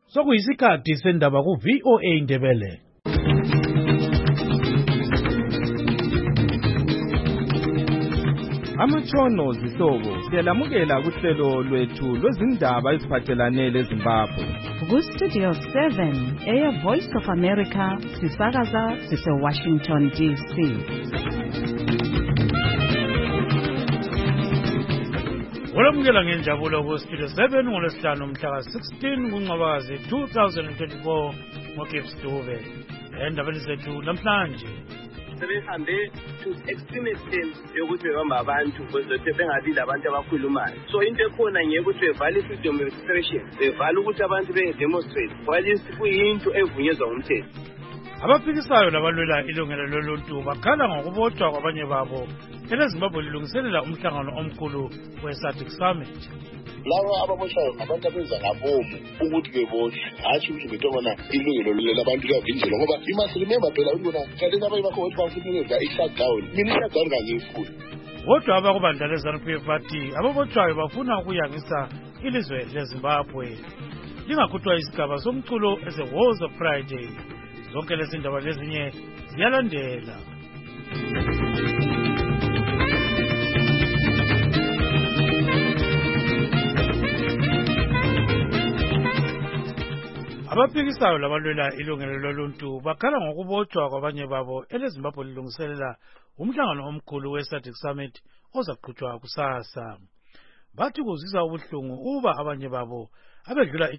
Sokuyisikhathi sendaba ku VOA Indebele. Amatshono zihlobo siyalamukela kuhlelo lwethu lwezindaba eziphathelane leZimbabwe. Ku Studio 7 Air Voice of America sisakaza sise Washington DC. Olamukela ngenjabulo ku Studio 7 ngolwesihlanu mhla ka-16 kuNcwabazi 2024 ngoGibbs Dube. Endabeni zethu namhlanje sebehambe to extreme extent yokuthi bebamba abantu bezothi bengabi labantu abakhulumayo. So into ekhona ngeke ukuthi bevale freedom of expression, bevale ukuthi abantu be-demonstrate while kuyinto evunyezwa ngumthetho. Abaphikisayo labalwela ilungelo loluntu bakhala ngokubotshwa kwabanye babo eleZimbabwe lilungiselela umhlangano omkhulu we-SADC Summit. Laba ababoshwayo abantu abenza ngabomu ukuthi beboshwe, hatshi ukuthi betobona ilungelo labantu liyavinjelwa ngoba you must remember phela ukubona kanti abanye bakho ukuthi bafuthumeza i-shutdown mina i-shutdown ngangiyifuni. Kodwa abakubandla le-ZANU-PF bathi ababoshwayo bafuna ukuyangisa ilizwe leZimbabwe lingakhuthwa isigaba somculo ese-Walls of Friday. Zonke lezi ndaba lezinye ziyalandela. Abaphikisayo labalwela ilungelo loluntu bakhala ngokubotshwa kwabanye babo eleZimbabwe lilungiselela umhlangano omkhulu we-SADC Summit ozaqhutshwa kusasa. Bathi kuzisa ubuhlungu uba abanye babo abedlula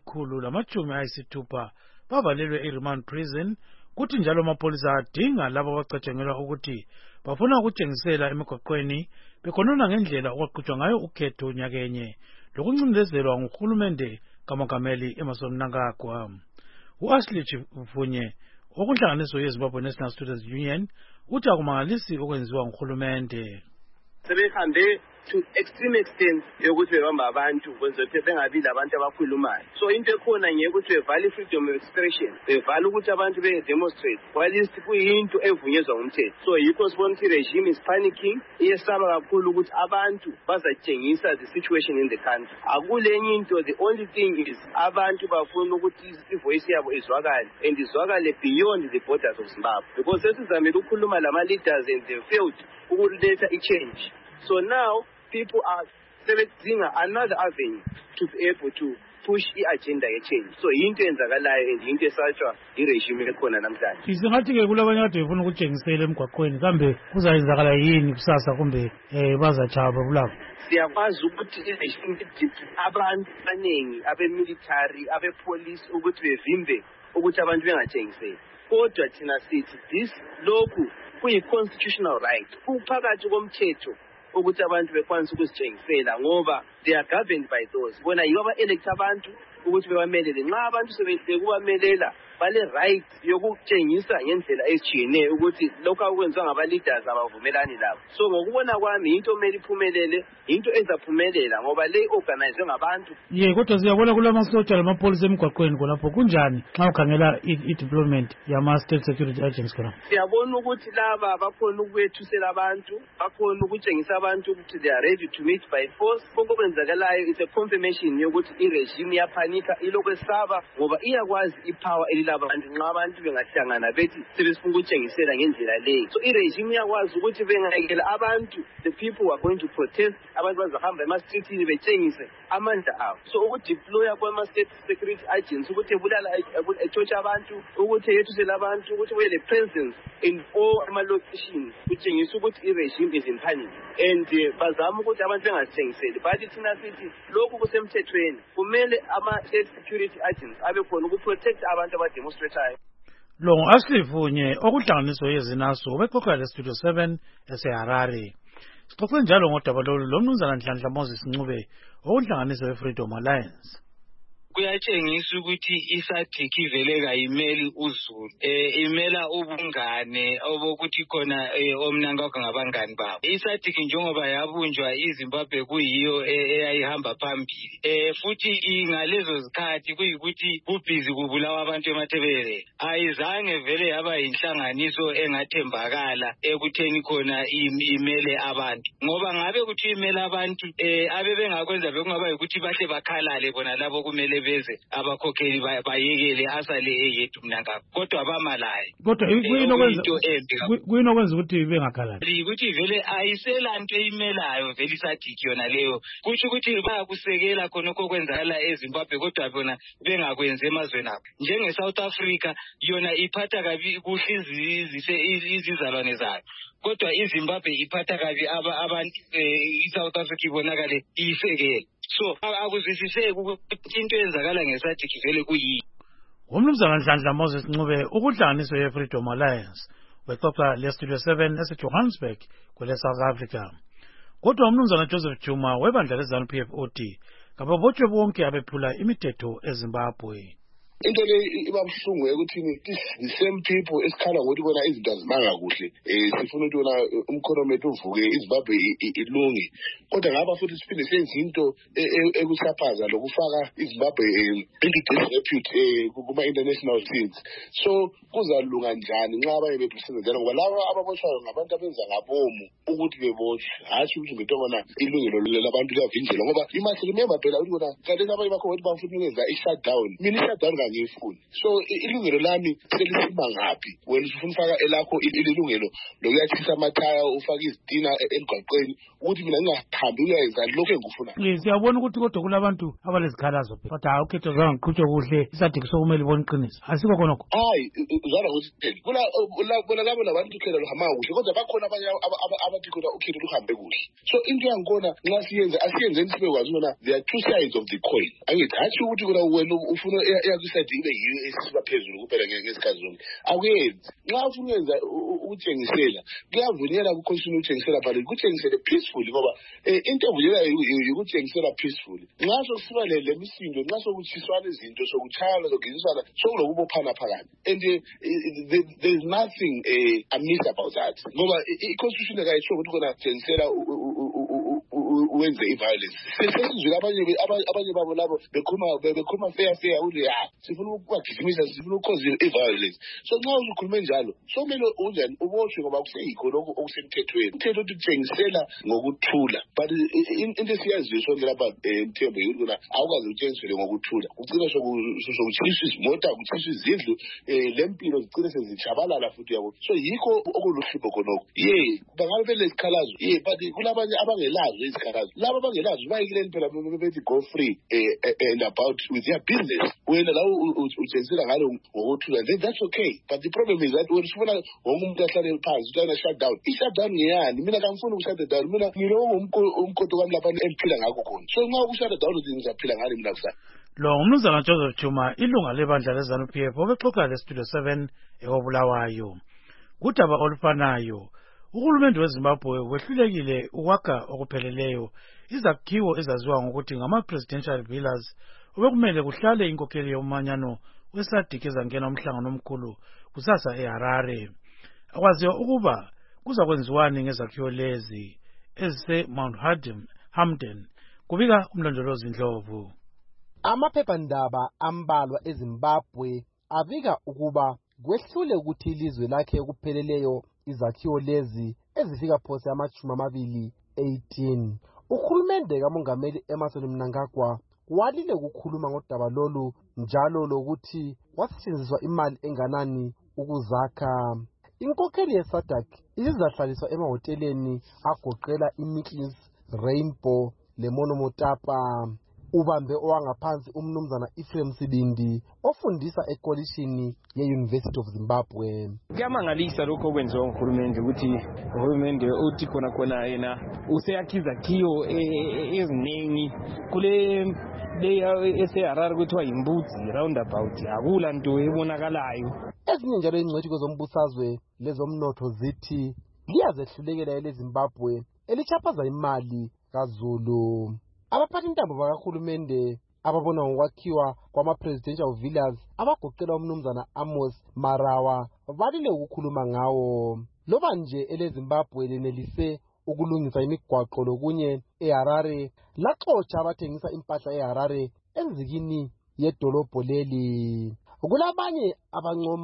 160 bavalelwe eRemand Prison, kuthi njalo amapolisa adinga labo abacatshangelwa ukuthi bafuna ukutshengisela emigwaqweni bekhonona ngendlela okwaqhutshwa ngayo ukhetho nyakenye lokuncindezelwa nguhulumende kaMongameli Emmerson Mnangagwa. U-Ashley Chifunye okunhlanganiso yeZimbabwe National Students Union uthi akumangalisi okwenziwa nguhulumende. Sebehambe to extreme extent yokuthi bebamba abantu bezothi bengabi labantu abakhulumayo. So into ekhona ngeke ukuthi bevale freedom of expression, bevale ukuthi abantu be-demonstrate while kuyinto evunyezwa ngumthetho. So yikho sibona ukuthi regime is panicking, iyesaba kakhulu ukuthi abantu bazatshengisa the situation in the country. Akulenye into, the only thing is abantu bafuna ukuthi ivoice yabo izwakale and izwakale beyond the borders of Zimbabwe, because sesizamile ukukhuluma lama-leaders and they failed ukuletha i-change. So now people are selecting another avenue to be able to push i-agenda ye-change. So yinto enzakalayo and yinto esatshwa i-regime ekhona namhlanje. Singathi-ke kulabanye kade befuna ukutshengisela emgwaqweni kambe kuzayenzakala yini kusasa kumbe bazajaba kulapho? Siyakwazi ukuthi i-regime abantu abaningi abe-military abe-police ukuthi bevimbe ukuthi abantu bengatshengiseli. Kodwa thina sithi lokhu kuyi-constitutional right, kuphakathi komthetho ukuthi abantu bekwanisa ukuzitshengisela ngoba they are governed by those. Bona yibo aba-elect abantu ukuthi bebamelele. Nxa abantu sebehle kubamelela bale-right yokutshengisa ngendlela ezijiyeneyo ukuthi lokhu akwenziwa ngaba-leaders abavumelani labo. So ngokubona kwami into kumele iphumelele, into ezaphumelela ngoba le organizwe ngabantu. Kodwa siyabona kulamasotsha lamapolisa emgwaqweni khonapho kunjani xa ukhangela i-deployment yama-state security agents khona? Siyabona ukuthi laba bakhona ukubethusela abantu, bakhona ukutshengisa abantu ukuthi they are ready to meet by force. Konke okwenzakalayo is a confirmation yokuthi i-regime iyaphanika, ilokhu esaba ngoba iyakwazi ipower abantu nxa abantu bengahlangana bethi sebefuna ukutshengisela ngendlela leyo. So i-regime iyakwazi ukuthi bengayekela abantu, the people who are going to protest, abantu bazahamba ema-streetini betshengise amandla abo. So ukudeploya kwama-state security agents ukuthi ebulala ethosha abantu, ukuthi yethusele abantu, ukuthi kube le-presence in all ama-locations kutshengisa ukuthi i-regime is in panic and bazama ukuthi abantu bengazitshengiseli. Bathi thina sithi lokhu kusemthethweni, kumele ama-state security agents abe khona ukuprotect abantu demonstratayo. Lo ngu-Ashley okuhlanganiso yeZinaso ubexoxa le-Studio 7 eseHarare. Sixoxe njalo ngodaba lolu lomnumzana Nhlanhla Moses Ncube okunhlanganiso ye-Freedom Alliance. Kuyatshengisa ukuthi i-SADC ivele kayimeli uZulu, imela ubungane obokuthi khona oMnangagwa ngabangani babo. I-SADC njengoba yabunjwa iZimbabwe kuyiyo eyayihamba phambili, futhi ngalezo zikhathi kuyikuthi kubhizi kubulawa abantu eMathebele, ayizange vele yaba yinhlanganiso engathembakala ekutheni khona imele abantu, ngoba ngabe kuthi imele abantu abe bengakwenza bekungaba ukuthi bahle bakhalale bona labo kumele beze abakhokheli bayekele asale eyedwa Mnangagwa kodwa bamalaye kodwa kuyinokwenza ukuthi bengakhalazi ukuthi vele ayiselanto eyimelayo vele iSADC yona leyo kusho ukuthi bayakusekela khonokho kwenzakala eZimbabwe kodwa bona bengakwenzi emazweni abo njenge-South Africa yona iphatha kabi kuhle izizalwane zayo kodwa iZimbabwe iphatha kabi abantu iSouth Africa ibonakale iyisekela so akuzwisiseki ukuthi into eyenzakala ngeSADC vele kuyini. Umnumzana Nhlanhla Moses Ncube ukuhlanganiswa ye-Freedom Alliance wexoxa le-Studio 7 ese-Johannesburg kwele-South Africa. Kodwa umnumzana Joseph Juma webandla le-ZANU-PF uthi kababotshwe bonke abephula imithetho eZimbabwe. Into le ibabuhlungu ukuthi the same people esikhala ngokuthi bona izinto azimanga kuhle sifuna ukuthi bona umkhonometho uvuke iZimbabwe ilunge kodwa ngaba futhi siphinde senze into ekusaphaza lokufaka iZimbabwe disrepute kuma international scenes so kuzalunga njani nxa abanye bethu senzela ngoba laba ababoshwayo ngabantu abenza ngabomu ukuthi beboshwe hashi ukuthi ngento bona ilungelo labantu liyavinjelwa ngoba you must remember phela ukuthi bona kanti abanye bakho ukuthi bafuna ukwenza i-shutdown mina i-shutdown ngifuni so ilungelo lami selisima ngaphi wena ufuna ufaka elakho ilungelo lokuyachisa amathaya ufaka izitina emgwaqweni ukuthi mina ngingahambi uyayenza lokho engifuna siyabona ukuthi kodwa kulabantu abalezikhalazo kodwa awukhetho zange ngiqhutshwe kuhle iSADC sokumele ibone iqiniso asikho khonokho hayi zwana ukuthi bona labo nabantu ukhetho luhamba kuhle kodwa bakhona abanye abathi khona ukhetho luhambe kuhle so into yangibona nxa siyenze asiyenzeni sibe kwazi bona there are two sides of the coin angithi hathi ukuthi kona wena ufuna yazi ibe yiyo esiba phezulu kuphela ngesikhathi zonke akuyenzi nxa ufuna ukwenza ukutshengisela kuyavunyela ku-constitution ukutshengisela phela kutshengisele peacefully ngoba into evunyela ukutshengisela peacefully nxa sokusiba le misindo nxa sokutshiswana izinto sokutshayana sokugezisana sokulokubophana phakathi and there is nothing amiss about that ngoba i-constitution kayitsho ukuthi kona tshengisela wenze i-violence sesizwile abanye babo labo bekhuluma fair ukuthi sifuna ukubagijimisa sifuna ukukhoza i-violence so nxa uzukhulume njalo so kumele unjani ubotshwe ngoba kuseyikho lokhu okusemthethweni umthetho uthi kutshengisela ngokuthula but into esiyaziyo sonke lapha Mthembu yikuthi kona awukwazi ukutshengisele ngokuthula kugcina sokutshisa izimota kutshisa izindlu lempilo zigcine sezitshabalala futhi yabo so yikho okuluhlupho khonokho bangabe belesikhalazo but kulabanye abangelazo izikhalazo laba abangelazo bayekileni phela bethi go free and about with their business wena la utshengisela ngalo ngokuthula then that's okay but the problem is that when sifuna wonke umuntu ahlale phansi uthi shutdown i-shutdown ngiyani mina kangifuni ukushutdown down mina ngilowo umkoto wami lapha engiphila ngakho khona so nxa ukushutdown uthi ngizaphila ngani mina kusasa lo umnumzana Joseph Juma ilunga lebandla le-ZANU-PF obexoxa le-Studio 7 ekobulawayo kudaba olufanayo uhulumende weZimbabwe wehlulekile ukwakha okupheleleyo izakhiwo ezaziwa ngokuthi ngama-presidential villas obekumele kuhlale inkokheli yomanyano weSADC ezangena umhlangano omkhulu kusasa eHarare akwaziwa ukuba kuzakwenziwani ngezakhiwo lezi ezise-Mount Hamden kubika umlondolozi Ndlovu. Amaphephandaba ambalwa eZimbabwe abika ukuba kwehlule ukuthi ilizwe lakhe kupheleleyo izakhiwo lezi ezifika phose ama-18. Uhulumende kamongameli Emmerson Mnangagwa walile ukukhuluma ngodaba lolu njalo lokuthi wasetshenziswa imali enganani ukuzakha. Inkokheli yeSADC izahlaliswa emahoteleni agoqela iMickles, Rainbow leMonomotapa. Ubambe owangaphansi umnumzana Ephraim Sibindi ofundisa ekolishini ye-University of Zimbabwe. Kuyamangalisa lokho okwenziwa nguhulumende ukuthi uhulumende uthi khona yena useyakha izakhiwo eziningi kule eseHarare kuthiwa yimbudzi roundabout akula nto ebonakalayo. Ezinye njalo ingcwethi zombusazwe lezomnotho zithi liyazehlulekela eleZimbabwe elichaphaza imali kaZulu. Abaphathi intambo bakahulumende ababona ngokwakhiwa kwama-presidential villas abagoqela umnumzana Amos Marawa balile ukukhuluma ngawo. Loba nje eleZimbabwe lenelise ukulungisa imigwaqo lokunye eHarare laxotsha abathengisa impahla eHarare enzikini yedolobho leli. Kulabanye abancoma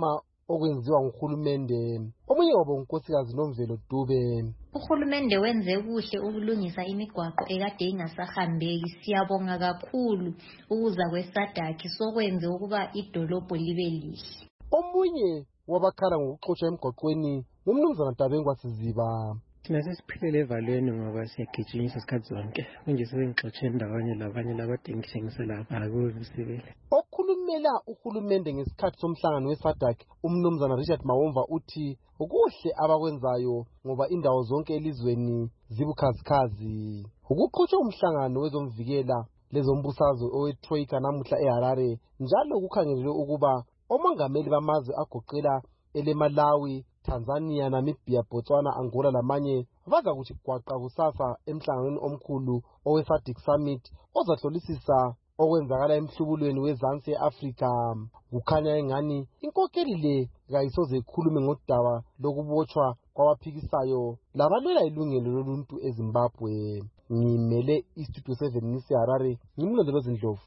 okwenziwa nguhulumende. Omunye wabo unkosikazi Nomvelo Dube. Uhulumende wenze kuhle ukulungisa imigwaqo ekade ingasahambeki. Siyabonga kakhulu ukuza kweSADC sokwenze ukuba idolobho libe lihle. Omunye wabakhala ngokuxotsha emgwaqweni ngumnumzana Dabengwa Siziba. Thina sesiphilele evalweni ngoba siyagijinyiswa isikhathi zonke. Kunje sebengixotshe ndawonye labanye labadingisela akusibele. Okhulumela uhulumende ngesikhathi somhlangano weSADC umnumzana Richard Mawomva uthi kuhle abakwenzayo ngoba indawo zonke elizweni zibukhazikhazi. Ukuqhutshwa umhlangano wezomvikela lezombusazwe oweTroika namuhla eHarare njalo kukhangelelwe ukuba omongameli bamazwe agoqela eleMalawi, Tanzania, Namibia, Botswana, Angola lamanye baza kuthi gwaqa kusasa emhlanganweni omkhulu oweSADC Summit ozahlolisisa okwenzakala emhlubulweni wezansi eAfrika. Kukhanya engani inkokeli le kayisoze ikhulume ngodaba lokubotshwa kwabaphikisayo labalwela ilungelo loluntu eZimbabwe. Ngimele iStudio 7 ngiseHarare, ngimlondolo Zindlovu.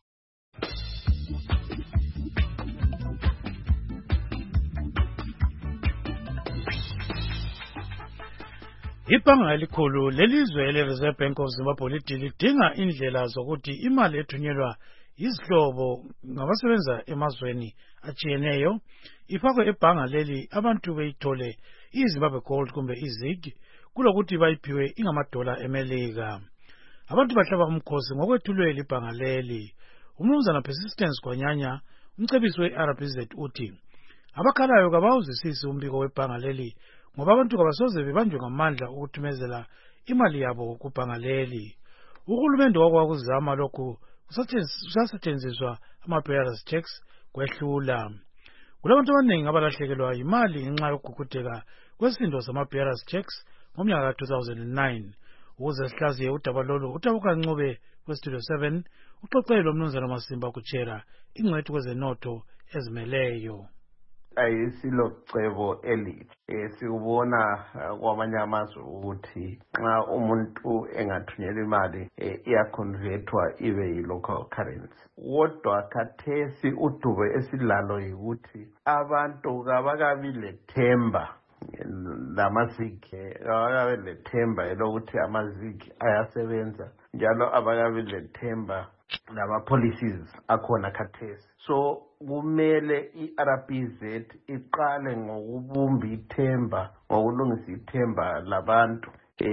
Ibhanga elikhulu lelizwe ele-Reserve Bank of Zimbabwe lidinga indlela zokuthi imali ethunyelwa izihlobo ngabasebenza emazweni atshiyeneyo ifakwe ebhanga leli abantu beyithole iZimbabwe Gold kumbe iZig kulokuthi bayiphiwe ingamadola eMelika. Abantu bahlaba umkhosi ngokwethulwe libhanga leli. Umnumzana Persistence Gwanyanya, umcebisi we-RBZ uthi abakhalayo kabawuzwisisi umbiko webhanga leli ngoba abantu kabasoze bebanjwe ngamandla ukuthumezela imali yabo kubhanga leli. Uhulumende wakwakuzama lokhu kusasetshenziswa ama-bearers checks kwehlula. Kulabantu abaningi abalahlekelwa imali ngenxa yokugugudeka kwesindo sama-bearers checks ngomnyaka ka-2009. Ukuze sihlaziye udaba lolu, uTabuka Ncube kweStudio 7 uxoxele lomnumzana Masimba Kuchera, ingcwethi kwezenotho ezimeleyo. Ayisilo cebo elihle sikubona kwamanye amazwe ukuthi nxa umuntu engathunyelwa imali iyaconvertwa ibe yi-local currency. Kodwa khathesi udubo esilalo yikuthi abantu kabakabi lethemba lamazigi, kabakabi lethemba elokuthi amazigi ayasebenza, njalo abakabi lethemba nama-policies akhona khathesi. So kumele i-RBZ iqale ngokubumba ithemba, ngokulungisa ithemba labantu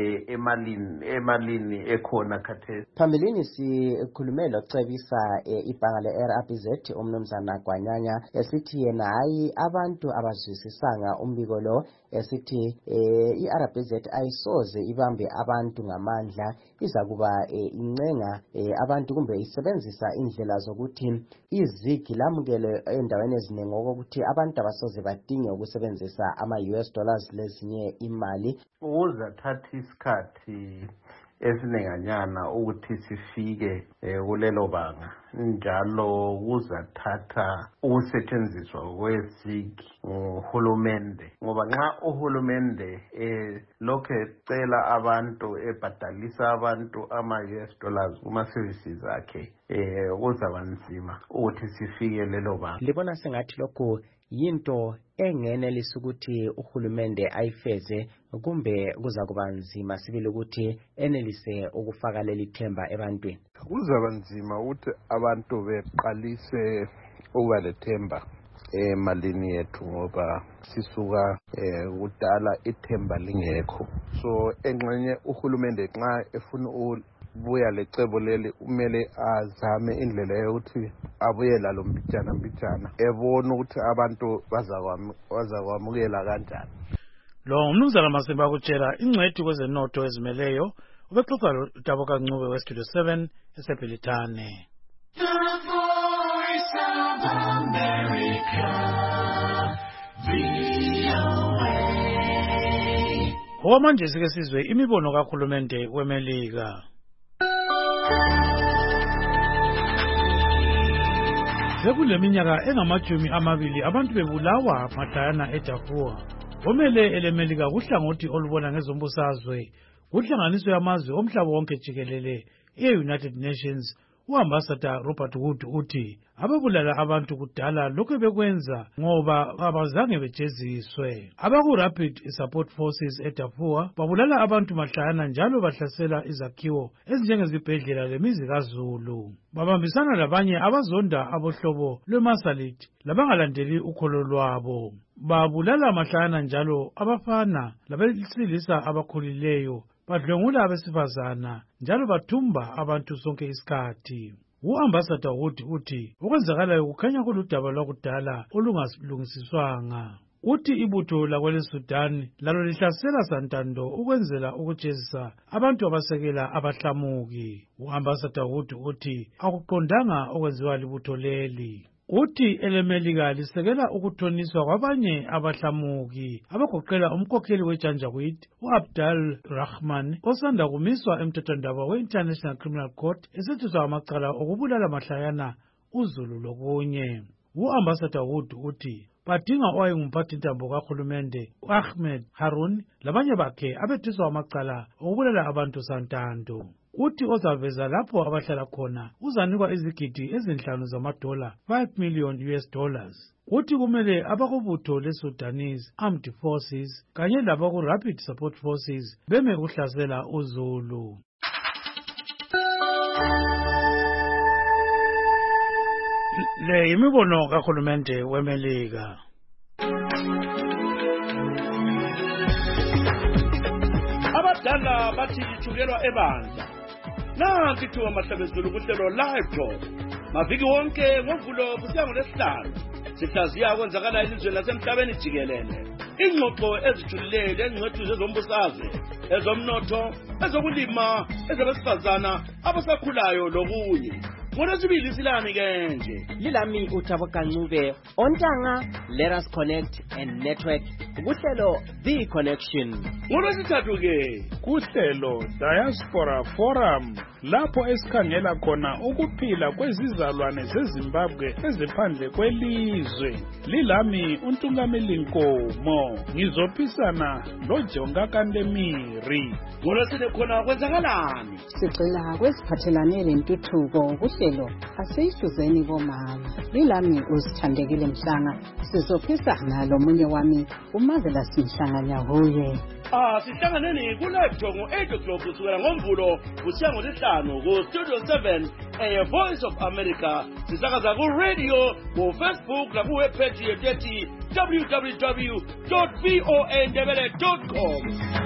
emalini ekhona khathesi. Phambilini sikhulumela ukucebisa ibhanga le-RBZ umnumzana Gwanyanya esithi yena hayi abantu abazwisisanga umbiko lo, esithi i-RBZ ayisoze ibambe abantu ngamandla, izakuba incenga abantu kumbe isebenzisa indlela zokuthi izigi lamukele endaweni eziningi okokuthi abantu abasoze badinge ukusebenzisa ama-US dollars lezinye imali. Uzathatha isikhathi esinenganyana ukuthi sifike kulelo banga, njalo kuzathatha ukusetshenziswa kwezigi nguhulumende, ngoba nxa uhulumende lokhu ecela abantu ebhadalisa abantu ama-US dollars kuma-services akhe kuzaba nzima ukuthi sifike lelo banga. Libona sengathi lokhu yinto engenelisa ukuthi uhulumende ayifeze kumbe kuza kuba nzima sibili ukuthi enelise ukufaka leli themba ebantwini? Kuzaba nzima ukuthi abantu beqalise ukuba lethemba emalini yethu ngoba sisuka kudala ithemba lingekho. So engxenye uhulumende nxa efuna buya lecebo leli umele azame indlela yokuthi abuye lalo mbijana ebona ukuthi abantu bazakwamukela kanjani. Lo umnumzana Masimba Kuchera, ingcwethi kwezenotho ezimeleyo, ubexoxa loTabuka Ncube weStudio 7 eseBhelithane. Okwamanje sike sizwe imibono kahulumende weMelika. Sekuleminyaka engamajumi amabili abantu bebulawa madayana eDarfur. Omele eleMelika kuhlangothi olubona ngezombusazwe kuhlanganiswe amazwe omhlaba wonke jikelele e-United Nations U-Ambassador Robert Wood uthi ababulala abantu kudala lokhu bekwenza ngoba abazange bejeziswe. Abaku-Rapid Support Forces eDarfur babulala abantu mahlayana njalo bahlasela izakhiwo ezinjengezibhedlela lemizi kaZulu. Babambisana labanye abazonda abohlobo lweMasalit labangalandeli ukholo lwabo. Babulala mahlayana njalo abafana labesilisa abakhulileyo, badlwengula abesifazana njalo bathumba abantu sonke isikhathi. U-Ambassador Wood uthi okwenzakalayo kukhanya kuludaba lwakudala olungalungisiswanga. Uthi ibutho lakwele Sudan lalo lihlasela santando ukwenzela ukujezisa abantu abasekela abahlamuki. U-Ambassador Wood uthi akuqondanga okwenziwa libutho leli. Uthi elemelika lisekela ukuthoniswa kwabanye abahlamuki abagoqela umkhokheli weJanjaweed u-Abdul Rahman osanda kumiswa emthethwandaba we-International Criminal Court esethiswa amacala okubulala mahlayana uZulu lokunye. U-Ambassador Wood uthi badinga owayengumphathintambo kahulumende u-Ahmed Harun labanye bakhe abethiswa amacala okubulala abantu santando. Uthi ozaveza lapho abahlala khona uzanikwa izigidi ezinhlanu zamadola, $5 million. Uthi kumele abakubutho le-Sudanese Armed Forces kanye labaku-Rapid Support Forces beme ukuhlasela uZulu. Le imibono kahulumende weMelika. Abadala bathi ithukelwa ebandla. Nanti thuba mahlabezulu kuhlelo live talk. Maviki wonke ngovulo kusiya ngoLesihlanu. Sihlaziya kwenzakala elizweni lasemhlabeni jikelele. Ingxoxo ezijulile engcwethu zezombusazwe, ezomnotho, ezokulima, ezabesifazana, abasakhulayo lokunye. Ngolwesibili silami ke nje. Lilami uThabo Kancube. Ontanga, let us connect and network. Kuhlelo The Connection. Ngolwesithathu ke kuhlelo Diaspora Forum, lapho esikhangela khona ukuphila kwezizalwane zeZimbabwe eziphandle kwelizwe. Lilami uNtungameli Nkomo. Ngizophisana loJonga Kantemiri. Ngolwesine khona kwenzakalani? Sigcina kwesiphathelane lentuthuko kuhlelo asihluzeni bomama. Lilami uSithandekile Mhlanga. Sizophisana lomunye wami uMarvelous Mhlanganya huye. Sihlanganeni ku-live talk ngo-8 o'clock kusukela ngoMvulo kusiya ngoLesihlanu ku-Studio 7 Voice of America. Sisakaza ku-radio, ku-Facebook naku-webpage yethu ethi www.voandebele.com.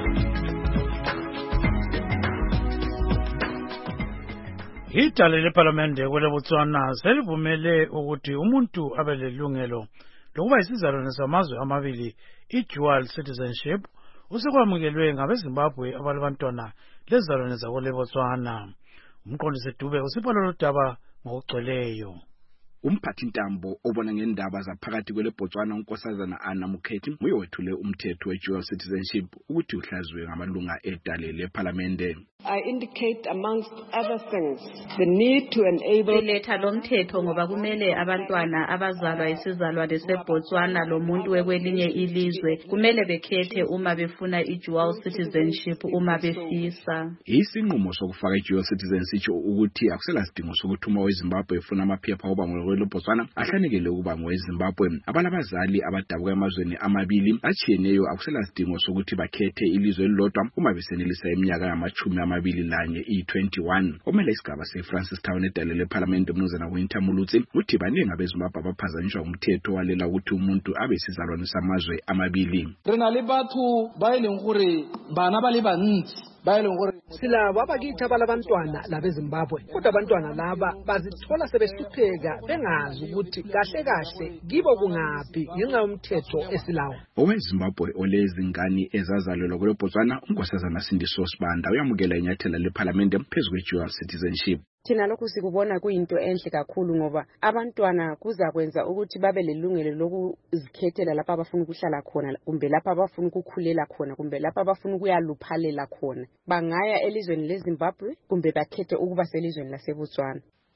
Idale leParlamente kwele Botswana selivumele ukuthi umuntu abe lelungelo lokuba isizalwane samazwe amabili, i-dual citizenship, usekwamukelwe ngabeZimbabwe abalabantwana lezizalwane zakwele Botswana. Umqondisi Dube usipha lolu daba ngokugcweleyo. Umphathintambo obona ngendaba zaphakathi kwele Botswana uNkosazana Anna Mukhethi uye wethule umthetho we-dual citizenship ukuthi uhlazwe ngamalunga edale leParlamente. I indicate amongst other things the need to enable letha lomthetho ngoba kumele abantwana abazalwa isizalwane seBotswana lomuntu wekwelinye ilizwe kumele bekhethe uma befuna i-dual citizenship uma befisa. Isinqumo sokufaka i-dual citizenship ukuthi akusela sidingo sokuthi uma weZimbabwe efuna amaphepha oba ngweLeBotswana ahlanekele ukuba ngweZimbabwe. Abalabazali abadabuka emazweni amabili achiyeneyo akusela sidingo sokuthi bakhethe ilizwe elilodwa uma besenelisa iminyaka yama-21 i-21. Omele isigaba seFrancistown edale leParlamente umnumzana Winter Mulutsi uthi baningi abeZimbabwe abaphazanyiswa umthetho walela ukuthi umuntu abe isizalwane samazwe amabili. Rena le batho ba eleng gore bana ba le bantsi silabo abakithi abalabantwana labeZimbabwe, kodwa abantwana laba bazithola sebehlupheka bengazi ukuthi kahle kahle kibo kungaphi ngenxa yomthetho esilawo. OweZimbabwe olezingane ezazalelwa kweBotswana uNkosazana Sindiso Sibanda uyamukela inyathela leParlamente phezu kwe-dual citizenship. Thina lokhu sikubona kuyinto enhle kakhulu ngoba abantwana kuzakwenza ukuthi babe lelungelo lokuzikhethela lapha abafuna ukuhlala khona, kumbe lapha abafuna ukukhulela khona, kumbe lapha abafuna ukuyaluphalela khona. Bangaya elizweni leZimbabwe kumbe bakhethe ukuba selizweni laseBotswana.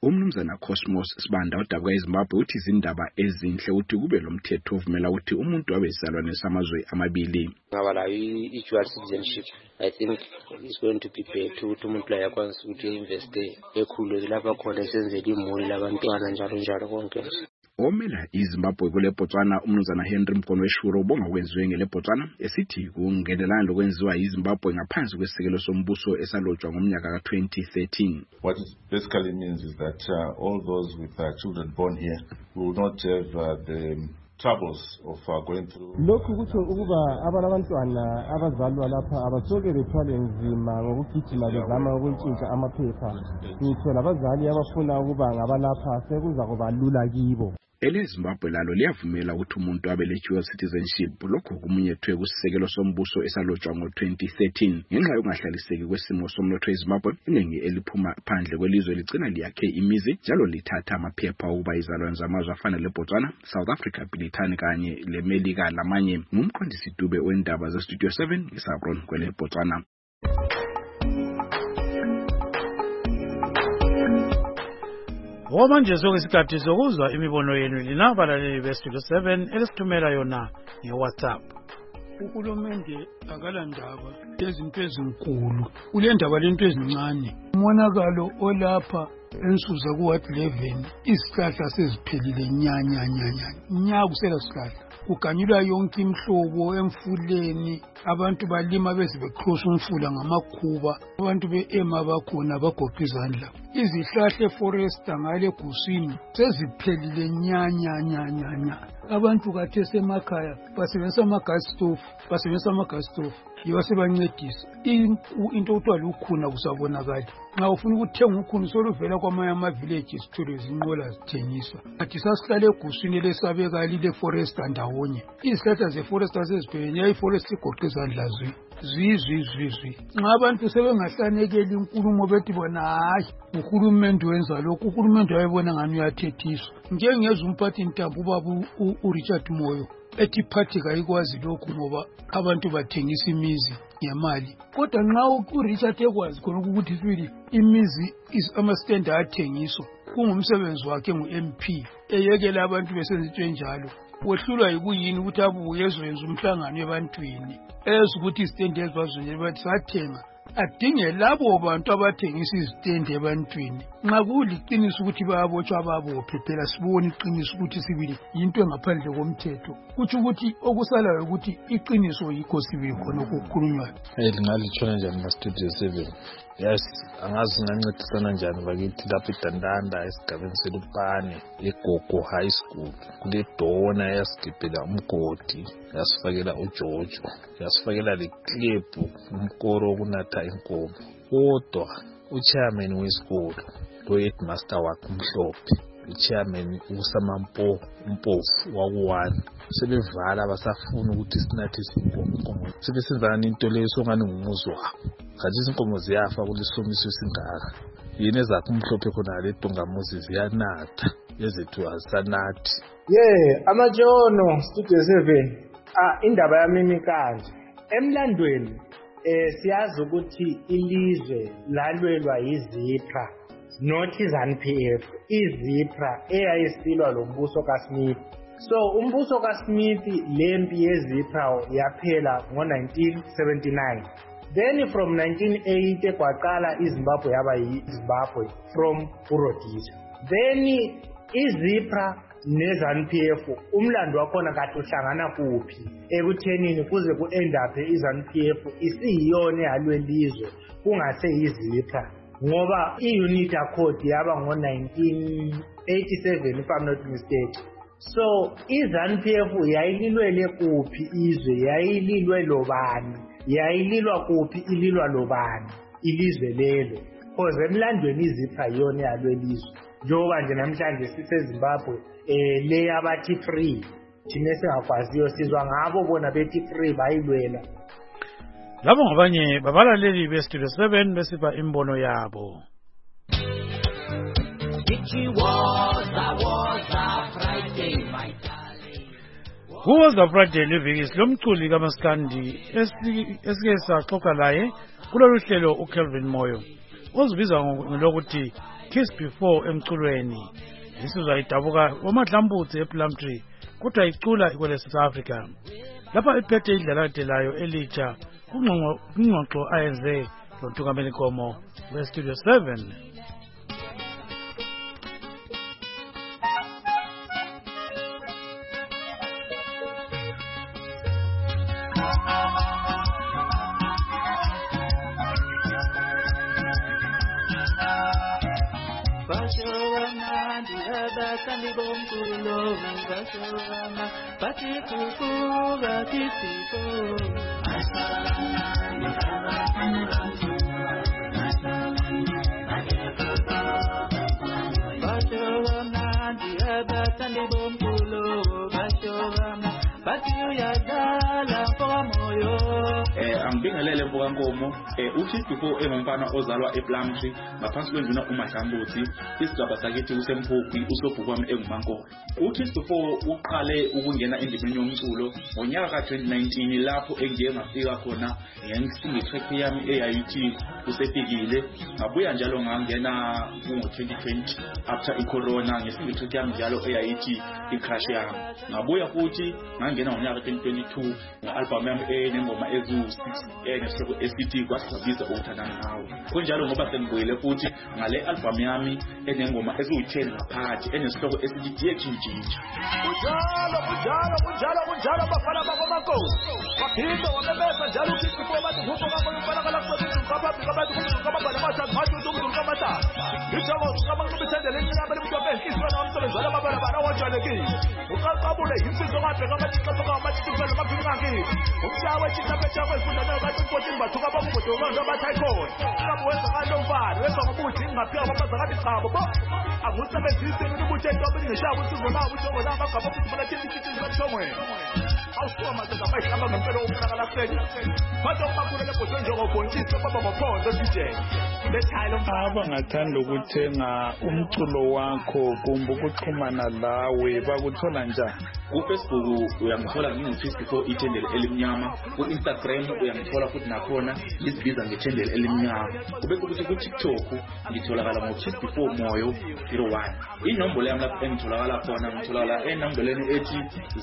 Umnumzana Cosmos Sibanda odabuka eZimbabwe uthi izindaba ezinhle uthi kube lomthetho ovumela ukuthi umuntu abe isalwane samazwe amabili. Ngabala i-dual citizenship, I think it's going to be better ukuthi umuntu la yakwazi ukuthi invest ekhulu lapha khona esenzele imuli labantwana njalo konke. Omela iZimbabwe kule Botswana umnumzana Henry Mkonweshuro ubonga kwenziwe ngele Botswana esithi kungenelana lokwenziwa iZimbabwe ngaphansi kwesekelo sombuso esalotshwa ngomnyaka ka-2013. What it basically means is that all those with children born here will not have the troubles of going through. Lokhu kutsho ukuba abantwana abazalwa lapha abasoke bethwale nzima ngokugijima bezama ukuntshintsha amaphepha. Ngitho labazali abafuna ukuba ngabalapha sekuza kuba lula kibo. EleZimbabwe lalo liyavumela ukuthi umuntu abe le-dual citizenship lokhu kumunyethwe kusisekelo sombuso esalotshwa ngo-2013 ngenxa yokungahlaliseki kwesimo somnotho eZimbabwe. Iningi eliphuma phandle kwelizwe ligcina liyakhe imizi njalo lithatha amaphepha ukuba izalwane zamazwe afana leBotswana, South Africa, Bhutan kanye leMelika lamanye. Ngumqondisi Dube wendaba zeStudio 7 ngeSabron kwele Botswana. Manje sokusikhathi sokuzwa imibono yenu lina abalaleli beStudio 7 elisithumela yona ngeWhatsApp. Uhulumende akalandaba lezinto ezinkulu kule ndaba lento ezincane. Umonakalo olapha ensuza kuward 11 isihlahla seziphelile nya kusela sihlahla kuganyulwa yonke imhlobo emfuleni. Abantu balima beze becross umfula ngamakhuba, abantu beema bakhona bagopha izandla. Izihlahla eforest ngale Gusini seziphelile nya. Abantu kathese emakhaya basebenzisa ama-gas stove yibasebancedisa into uthiwa lukhuna kusabonakala. Nxa ufuna ukuthenga ukhuni soluvela kwamanye ama-village sithole zinqola zithengiswa. Athi sasihlale eGusini lesabeka lile forest ndawonye. Izihlahla zeforest aseziphelele iforest igoqe izandla zwi. Nxa abantu sebengahlanekela inkulumo bethi bona hayi uhulumende wenza lokhu, uhulumende wayebona ngani uyathethiswa. Njengezwe umphathi ntambo ubaba uRichard Moyo ethi party kayikwazi lokhu ngoba abantu bathengisa imizi ngemali. Kodwa nxa uRichard ekwazi khona ukuthi sibili imizi ama-stand athengiswa kungumsebenzi wakhe ngu-MP eyekela abantu besenza njalo. Wehlulwa yikuyini ukuthi abuye ezwenza umhlangano ebantwini ukuthi izitendi ezibazwenye bathi sathenga adinge labo bantu abathengisa izitendi ebantwini. Nxa kuliqiniso ukuthi bayabotshwa babophe phela sibone iqiniso ukuthi sibili yinto engaphandle komthetho, kuthi ukuthi okusalayo ukuthi iqiniso yikho sibili khona okukhulunywayo. Lingalitshona njani na-Studio 7? Yes, angazi ngancedisana njani bakithi lapha eDandanda esigabeni seLupane eGogo High School kule dona yasigibhela umgodi yasifakela uJojo yasifakela leklephu umkoro wokunatha inkomo. Kodwa uchairman wesikolo lo headmaster wakhe umhlophe uchairman uSamampo Mpofu wakuwani sebevala abasafuna ukuthi sinathe izinkomo. Sebesenzana into leyo songani ngumuzi wabo. Kanti izinkomo ziyafa kulisomiso esingaka. Yini ezakhe umhlophe khona le Dongamuzi ziyanatha ezethu azisanathi. Amajono Studio 7. Indaba yami kanje. Emlandweni siyazi ukuthi ilizwe lalwelwa yiZIPRA not iZANU-PF. iZIPRA eyayisilwa lombuso kaSmith. So umbuso kaSmith lempi yeZIPRA yaphela ngo-1979. Then from 1980 kwaqala iZimbabwe yaba yiZimbabwe from uRhodesia. Then iZIPRA neZANU-PF umlando wakhona kade uhlangana kuphi ekuthenini kuze ku-endaphe iZANU-PF isiyiyona eyalwelizwe kungase yiZIPRA ngoba i-unit accord yaba ngo-1987 if I'm not mistaken. So iZANU-PF yayililwele kuphi izwe, yayililwe lobani, yayililwa kuphi, ililwa lobani ilizwe lelo, because emlandweni iZIPRA yona eyalwelizwe. Njengoba nje namhlanje siseZimbabwe le abathi free thina singakwaziyo sizwa ngabo bona bethi free bayilwela. Labo ngabanye babalaleli beStudio 7 besipha imbono yabo. Kuwoza Friday liviki lomculi kaMaskandi esike saxoxa laye kulolu hlelo uKelvin Moyo ozibiza ngokuthi Kiss Before emculweni. Insizwa idabuka oMadlambutse ePlumtree kodwa icula ikwele South Africa. Lapha iphethe idlalade layo elitsha kungxoxo ayenze loNtungameli Nkomo weStudio 7. Angibingelele mfoka Nkomo uKiss Before engumfana ozalwa ePlumtree ngaphansi kwenduna uMadlambutse isigaba sakithi uSemphoki usobhuku wami engumankolo. uKiss Before uqale ukungena endimeni yomculo ngonyaka ka2019 lapho engiye ngafika khona ngensingi track yami eyayithi usefikile ngabuya njalo ngangena ngo2020 after icorona ngesingi track yami njalo eyayithi icrash yami ngabuya futhi ngangena ngonyaka 2022 ngealbum yami enengoma ezu6 enesihloko esithi kwasabisa ukuthandana nawe kunjalo ngoba sengibuyele futhi ngale album yami enengoma ezu10 ngaphakathi enesihloko esithi Diyechinjinja kunjalo bafana bakomakosi baphinda wabebeza njalo uKiss Before bathi ngupho kakhona ukufana kalakho kabathi kababhala bathi ngathi umuntu kamata ngisho kamanqubithandele inyama lemntwana enhlizweni nomsebenzi walababala bana wajwayelekile uqaqabule insizwe ngabheka amathixo kamathiqela amaphilangaki umhlawe chitapetha kwefunda nabathi 14 bathuka bakubudo manje abathi ayikhona kabuwenza kantomfana wenza ngobuthi ingaphika babaza kathi chabo bo angusebenzise ukuthi entombi ngishaya usizwe nawo ujongo la bagaba ukuthi bona kithi bathongwe awusuka manje ngabayihamba ngempela ukukhala seni bathi ubakhulu lebhodo njengobhontshisi baba baphondo DJ lethayilo abangathanda ukuthenga umculo wakho kumbe ukuxhumana lawe bakuthola njani kuFacebook uyangithola nginguKiss Before ithendele elimnyama kuInstagram uyangithola futhi nakhona isibiza ngethendele elimnyama kube ukuthi kuTikTok ngitholakala ngoKiss Before Moyo 01 inombolo yami lapho engitholakala khona ngitholakala enombolweni ethi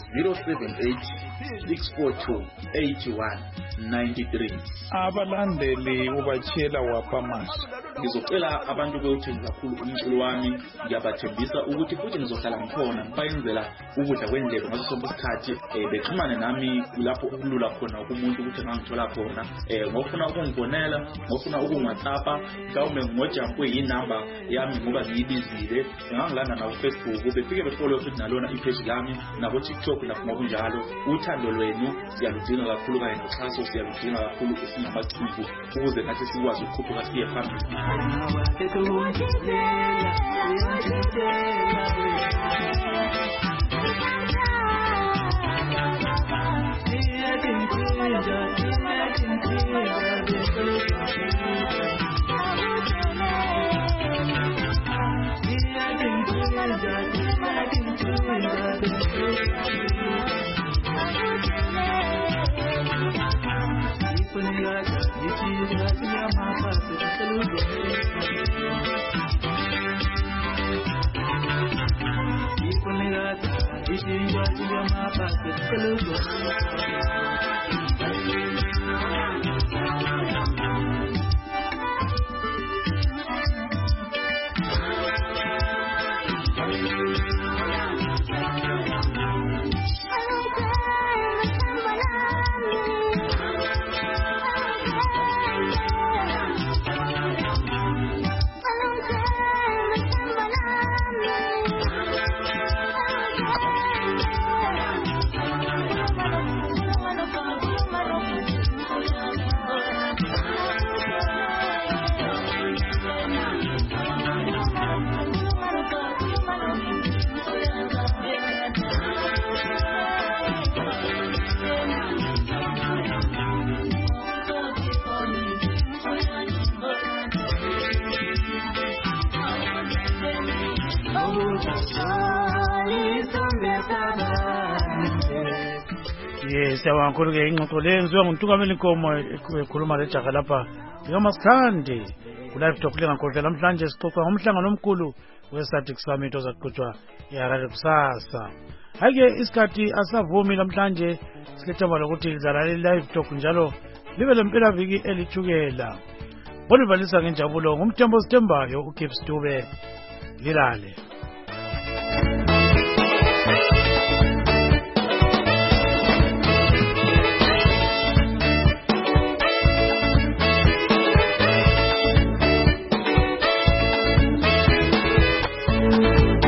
078-642-8193 abalandeli ubachela waphamasi ngizocela abantu bewuthanda kakhulu umculo wami ngiyabathembisa ukuthi futhi ngizohlala ngikhona bayenzela ukudla kwendlebe ngaso sonke isikhathi bexhumane nami lapho ukulula khona kumuntu ukuthi ngangithola khona ngofuna ukungibonela ngofuna ukungwhatsappa mhlawumbe ngojampo yinamba yami ngoba ngiyibizile ngangilanda na kuFacebook befike befollow futhi nalona ipage lami nabo TikTok lapho ngokunjalo uthando lwenu siyaludinga kakhulu kanye noxhaso siyaludinga kakhulu esingamachiko ukuze nathi sikwazi ukukhuphuka siye phambili siyabonga kakhulu-ke ingxoxo le yenziwa nguNtungameli Nkomo ekhuluma lejaha lapha likaMaskandi Live Talk lingakhohlwa namhlanje sixoxa ngomhlangano omkhulu we-SADC Summit ozaqhutshwa eHarare kusasa. Hake isikhathi asavumi namhlanje silethemba lokuthi lidlala Live Talk njalo libe lempelaviki elithukela. Bonivalisa ngenjabulo ngumthembo sithembayo uGibbs Dube. Lilale.